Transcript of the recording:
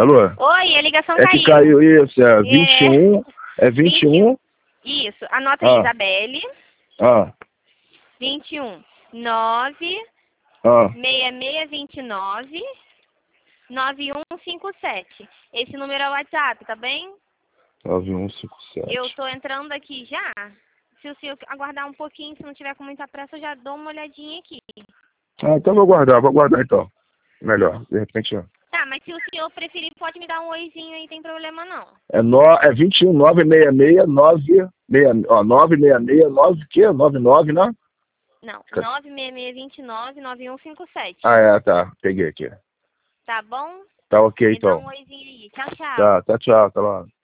Alô? Oi, a ligação É que caiu isso, é 21, é 21. Isso, anota aí, Isabelle. 21 9 6629 9157. Esse número é o WhatsApp, tá bem? 9157. Eu tô entrando aqui já. Se o senhor aguardar um pouquinho, se não tiver com muita pressa, eu já dou uma olhadinha aqui. Ah, então vou guardar então. Melhor, de repente. Tá, mas se o senhor preferir, pode me dar um oizinho aí, tem problema não. É 21 966 966 9 o quê? 99, né? Não, 96629 9157. Ah, é, tá. Peguei aqui. Tá bom? Tá ok, Me dá então. um oizinho aí. Tchau, tchau. Tá, tchau, até lá.